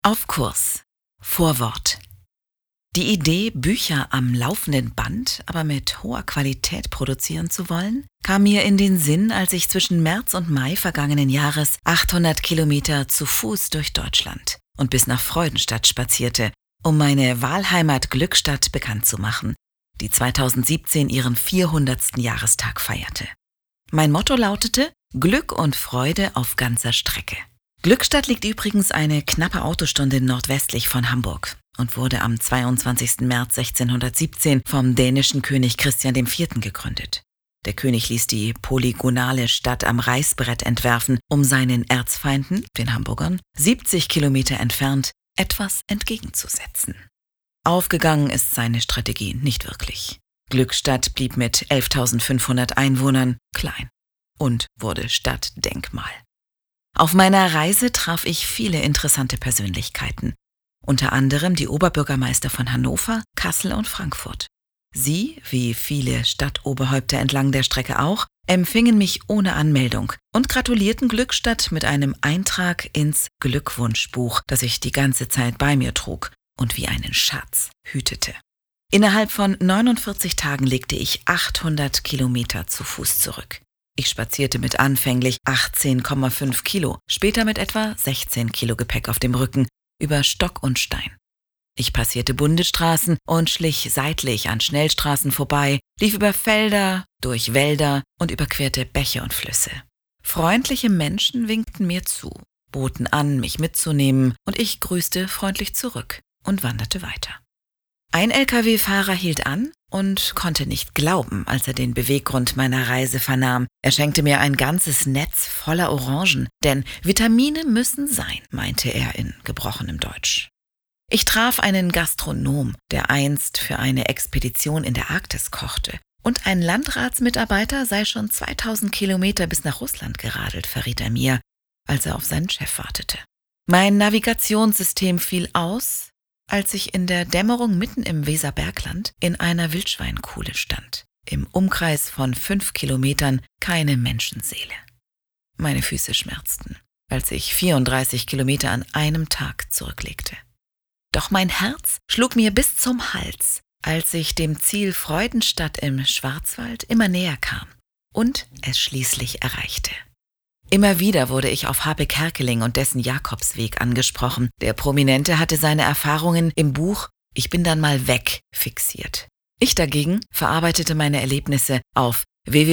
Auf Kurs. Vorwort. Die Idee, Bücher am laufenden Band, aber mit hoher Qualität produzieren zu wollen, kam mir in den Sinn, als ich zwischen März und Mai vergangenen Jahres 800 Kilometer zu Fuß durch Deutschland und bis nach Freudenstadt spazierte, um meine Wahlheimat Glückstadt bekannt zu machen, die 2017 ihren 400. Jahrestag feierte. Mein Motto lautete: Glück und Freude auf ganzer Strecke. Glückstadt liegt übrigens eine knappe Autostunde nordwestlich von Hamburg und wurde am 22. März 1617 vom dänischen König Christian IV. Gegründet. Der König ließ die polygonale Stadt am Reißbrett entwerfen, um seinen Erzfeinden, den Hamburgern, 70 Kilometer entfernt etwas entgegenzusetzen. Aufgegangen ist seine Strategie nicht wirklich. Glückstadt blieb mit 11.500 Einwohnern klein und wurde Stadtdenkmal. Auf meiner Reise traf ich viele interessante Persönlichkeiten, unter anderem die Oberbürgermeister von Hannover, Kassel und Frankfurt. Sie, wie viele Stadtoberhäupter entlang der Strecke auch, empfingen mich ohne Anmeldung und gratulierten Glückstadt mit einem Eintrag ins Glückwunschbuch, das ich die ganze Zeit bei mir trug und wie einen Schatz hütete. Innerhalb von 49 Tagen legte ich 800 Kilometer zu Fuß zurück. Ich spazierte mit anfänglich 18,5 Kilo, später mit etwa 16 Kilo Gepäck auf dem Rücken, über Stock und Stein. Ich passierte Bundesstraßen und schlich seitlich an Schnellstraßen vorbei, lief über Felder, durch Wälder und überquerte Bäche und Flüsse. Freundliche Menschen winkten mir zu, boten an, mich mitzunehmen, und ich grüßte freundlich zurück und wanderte weiter. Ein Lkw-Fahrer hielt an und konnte nicht glauben, als er den Beweggrund meiner Reise vernahm. Er schenkte mir ein ganzes Netz voller Orangen, denn Vitamine müssen sein, meinte er in gebrochenem Deutsch. Ich traf einen Gastronom, der einst für eine Expedition in der Arktis kochte, und ein Landratsmitarbeiter sei schon 2000 Kilometer bis nach Russland geradelt, verriet er mir, als er auf seinen Chef wartete. Mein Navigationssystem fiel aus, als ich in der Dämmerung mitten im Weserbergland in einer Wildschweinkuhle stand. Im Umkreis von 5 Kilometern keine Menschenseele. Meine Füße schmerzten, als ich 34 Kilometer an einem Tag zurücklegte. Doch mein Herz schlug mir bis zum Hals, als ich dem Ziel Freudenstadt im Schwarzwald immer näher kam und es schließlich erreichte. Immer wieder wurde ich auf H.P. Kerkeling und dessen Jakobsweg angesprochen. Der Prominente hatte seine Erfahrungen im Buch »Ich bin dann mal weg« fixiert. Ich dagegen verarbeitete meine Erlebnisse auf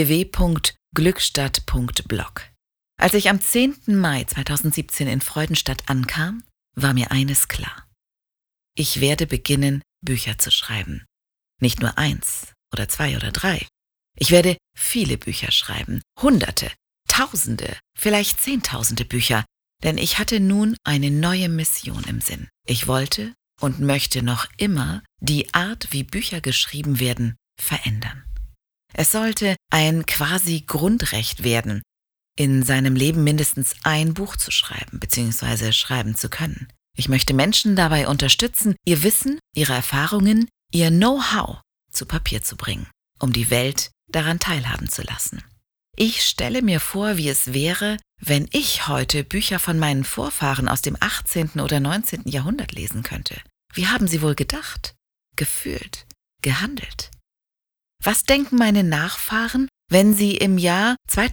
www.glückstadt.blog. Als ich am 10. Mai 2017 in Freudenstadt ankam, war mir eines klar. Ich werde beginnen, Bücher zu schreiben. Nicht nur 1 oder 2 oder 3. Ich werde viele Bücher schreiben, Hunderte, Tausende, vielleicht Zehntausende Bücher, denn ich hatte nun eine neue Mission im Sinn. Ich wollte und möchte noch immer die Art, wie Bücher geschrieben werden, verändern. Es sollte ein quasi Grundrecht werden, in seinem Leben mindestens ein Buch zu schreiben bzw. schreiben zu können. Ich möchte Menschen dabei unterstützen, ihr Wissen, ihre Erfahrungen, ihr Know-how zu Papier zu bringen, um die Welt daran teilhaben zu lassen. Ich stelle mir vor, wie es wäre, wenn ich heute Bücher von meinen Vorfahren aus dem 18. oder 19. Jahrhundert lesen könnte. Wie haben sie wohl gedacht, gefühlt, gehandelt? Was denken meine Nachfahren, wenn sie im Jahr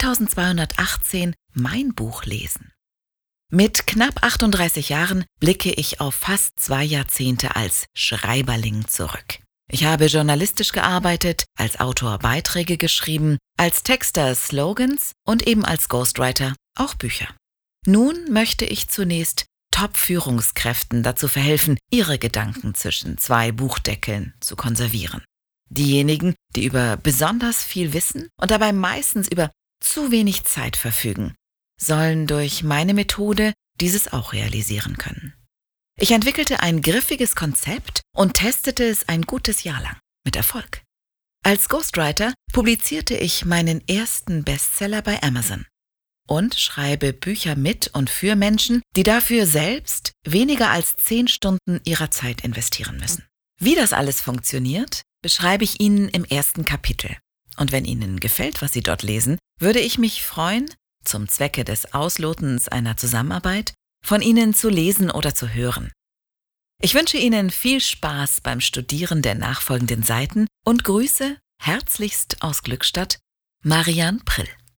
2218 mein Buch lesen? Mit knapp 38 Jahren blicke ich auf fast 2 Jahrzehnte als Schreiberling zurück. Ich habe journalistisch gearbeitet, als Autor Beiträge geschrieben, als Texter Slogans und eben als Ghostwriter auch Bücher. Nun möchte ich zunächst Top-Führungskräften dazu verhelfen, ihre Gedanken zwischen 2 Buchdeckeln zu konservieren. Diejenigen, die über besonders viel wissen und dabei meistens über zu wenig Zeit verfügen, sollen durch meine Methode dieses auch realisieren können. Ich entwickelte ein griffiges Konzept und testete es ein gutes Jahr lang, mit Erfolg. Als Ghostwriter publizierte ich meinen ersten Bestseller bei Amazon und schreibe Bücher mit und für Menschen, die dafür selbst weniger als 10 Stunden ihrer Zeit investieren müssen. Wie das alles funktioniert, beschreibe ich Ihnen im ersten Kapitel. Und wenn Ihnen gefällt, was Sie dort lesen, würde ich mich freuen, zum Zwecke des Auslotens einer Zusammenarbeit von Ihnen zu lesen oder zu hören. Ich wünsche Ihnen viel Spaß beim Studieren der nachfolgenden Seiten und grüße herzlichst aus Glückstadt, Marianne Prill.